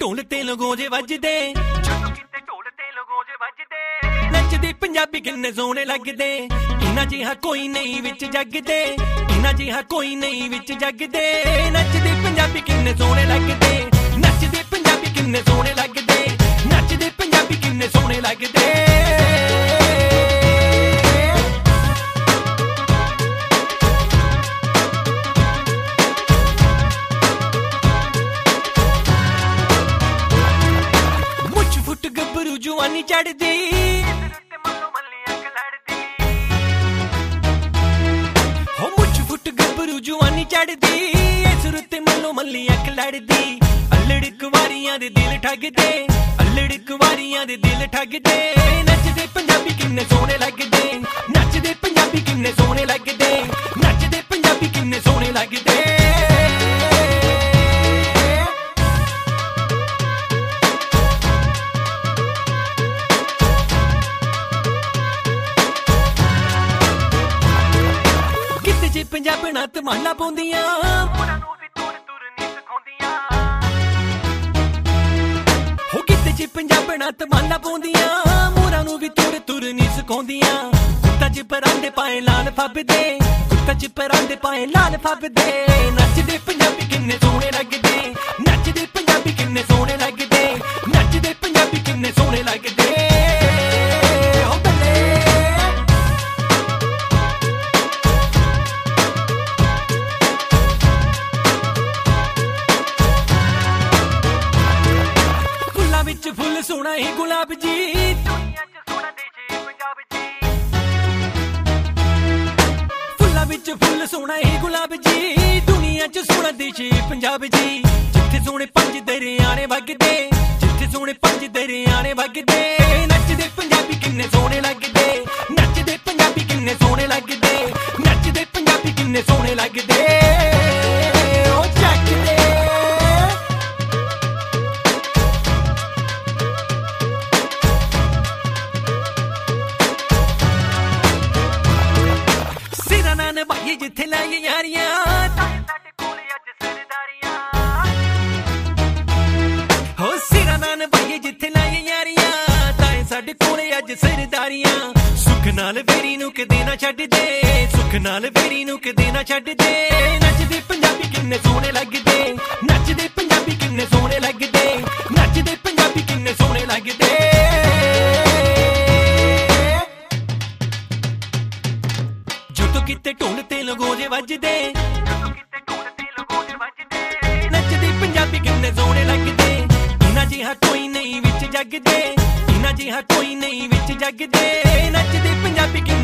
ਢੋਲ ਤੇ ਲਗੋਜੇ ਵੱਜਦੇ, ਜਦੋਂ ਕਿਤੇ ਢੋਲ ਤੇ ਲਗੋਜੇ ਵੱਜਦੇ, ਨੱਚਦੇ ਪੰਜਾਬੀ ਕਿੰਨੇ ਸੋਹਣੇ ਲੱਗਦੇ। ਇਹਨਾਂ ਜਿਹਾ ਕੋਈ ਨਹੀਂ ਵਿੱਚ ਜੱਗਦੇ, ਇਹਨਾਂ ਜਿਹਾ ਕੋਈ ਨਹੀਂ ਵਿੱਚ ਜੱਗਦੇ। ਨੱਚਦੇ ਪੰਜਾਬੀ ਕਿੰਨੇ ਸੋਹਣੇ ਲੱਗਦੇ, ਨੱਚਦੇ ਪੰਜਾਬੀ ਕਿੰਨੇ ਸੋਹਣੇ ਲੱਗਦੇ, ਨੱਚਦੇ ਪੰਜਾਬੀ ਕਿੰਨੇ ਸੋਹਣੇ ਲੱਗਦੇ। ਗੱਭਰੂ ਜਵਾਨੀ ਚੜਦੀ, ਹੋ ਮੁੱਛ ਫੁੱਟ ਗੱਭਰੂ ਜਵਾਨੀ ਚੜਦੀ, ਇਸ ਰੁੱਤੇ ਮੱਲੋ ਮੱਲੀ ਅੱਖ ਲੜਦੀ। ਅੱਲੜ ਕੁਵਾਰੀਆਂ ਦੇ ਦਿਲ ਠੱਗਦੇ, ਅੱਲੜ ਕੁਵਾਰੀਆਂ ਦੇ ਦਿਲ ਠੱਗਦੇ। ਨੱਚਦੇ ਪੰਜਾਬੀ ਕਿੰਨੇ ਸੋਹਣੇ ਲੱਗਦੇ, ਨੱਚਦੇ ਪੰਜਾਬੀ ਕਿੰਨੇ ਸੋਹਣੇ ਲੱਗਦੇ, ਨੱਚਦੇ ਪੰਜਾਬੀ ਕਿੰਨੇ ਸੋਹਣੇ ਲੱਗਦੇ। ਪੰਜਾਬਣਾਂ ਧਮਾਲਾਂ ਪਾਉਂਦੀਆਂ, ਉਹਨਾਂ ਨੂੰ ਵੀ ਤੁਰ ਤੁਰ ਨਹੀਂ ਸਿਖਾਉਂਦੀਆਂ। ਹੋ ਕਿਤੇ ਚ ਪੰਜਾਬਣਾਂ ਧਮਾਲਾਂ ਪਾਉਂਦੀਆਂ, ਮੋਰਾਂ ਨੂੰ ਵੀ ਤੁਰ ਤੁਰ ਨਹੀਂ ਸਿਖਾਉਂਦੀਆਂ। ਗੁੱਤਾਂ ਚ ਪਰਾਂਦੇ ਪਾਏ ਲਾਲ ਫੱਬਦੇ, ਗੁੱਤਾਂ ਚ ਪਰਾਂਦੇ ਪਾਏ ਲਾਲ ਫੱਬਦੇ। ਨੱਚਦੇ ਪੰਜਾਬੀ ਕਿੰਨੇ ਸੋਹਣੇ ਲੱਗਦੇ, ਨੱਚਦੇ ਪੰਜਾਬੀ ਕਿੰਨੇ ਸੋਹਣੇ ਲੱਗਦੇ, ਨੱਚਦੇ ਪੰਜਾਬੀ ਕਿੰਨੇ ਸੋਹਣੇ ਲੱਗਦੇ। ਵਿੱਚ ਫੁੱਲ ਸੋਹਣਾ ਏ ਗੁਲਾਬ ਜੀ, ਦੁਨੀਆ ਚ ਸੋਹਣਾ ਦੇਸ਼ ਏ ਪੰਜਾਬ ਜੀ। ਫੁੱਲਾਂ ਵਿੱਚ ਫੁੱਲ ਸੋਹਣਾ ਏ ਗੁਲਾਬ ਜੀ, ਦੁਨੀਆ ਚ ਸੋਹਣਾ ਦੇਸ਼ ਏ ਪੰਜਾਬ ਜੀ। ਜਿੱਥੇ ਸੋਹਣੇ ਪੰਜ ਦਰਿਆ ਨੇ ਵਗਦੇ, ਜਿੱਥੇ ਸੋਹਣੇ ਪੰਜ ਦਰਿਆ ਨੇ ਵਗਦੇ। ਨੱਚਦੇ ਪੰਜਾਬੀ ਕਿੰਨੇ ਸੋਹਣੇ ਲੱਗਦੇ, ਨੱਚਦੇ ਪੰਜਾਬੀ ਕਿੰਨੇ ਸੋਹਣੇ ਲੱਗਦੇ, ਨੱਚਦੇ ਪੰਜਾਬੀ ਕਿੰਨੇ ਸੋਹਣੇ ਲੱਗਦੇ। ਭਾਈ ਜਿੱਥੇ ਲਾਈਏ ਯਾਰੀਆਂ, ਸਾਡੇ ਕੋਲ ਅੱਜ ਸਰਦਾਰੀਆਂ। ਹੋ ਸਿਰਾਂ ਨਾਲ ਭਾਈ ਜਿੱਥੇ ਲਾਈਏ ਯਾਰੀਆਂ, ਤਾਂ ਸਾਡੇ ਕੋਲ ਅੱਜ ਸਰਦਾਰੀਆਂ। ਸੁੱਖ ਨਾਲ ਵੇਰੀ ਨੂੰ ਕਦੇ ਨਾ ਛੱਡਦੇ, ਸੁੱਖ ਨਾਲ ਵੇਰੀ ਨੂੰ ਕਦੇ ਨਾ ਛੱਡਦੇ। ਨੱਚਦੇ ਪੰਜਾਬੀ ਕਿੰਨੇ ਸੋਹਣੇ ਲੱਗਦੇ, ਨੱਚਦੇ ਪੰਜਾਬੀ ਕਿੰਨੇ ਸੋਹਣੇ ਲੱਗਦੇ, ਨੱਚਦੇ ਪੰਜਾਬੀ ਕਿੰਨੇ ਸੋਹਣੇ ਲੱਗਦੇ। ਜਦੋਂ ਕਿਤੇ ਢੋਲ ਤੇ ਲਗੋਜੇ ਵੱਜਦੇ, ਜਦੋਂ ਕਿਤੇ ਢੋਲ ਤੇ ਲਗੋਜੇ ਵੱਜਦੇ। ਨੱਚਦੇ ਪੰਜਾਬੀ ਕਿੰਨੇ ਸੋਹਣੇ ਲੱਗਦੇ, ਇਹਨਾਂ ਜਿਹਾ ਕੋਈ ਨਹੀਂ ਵਿੱਚ ਜੱਗਦੇ, ਇਹਨਾਂ ਜਿਹਾ ਕੋਈ ਨਹੀਂ ਵਿੱਚ ਜੱਗਦੇ। ਨੱਚਦੇ ਪੰਜਾਬੀ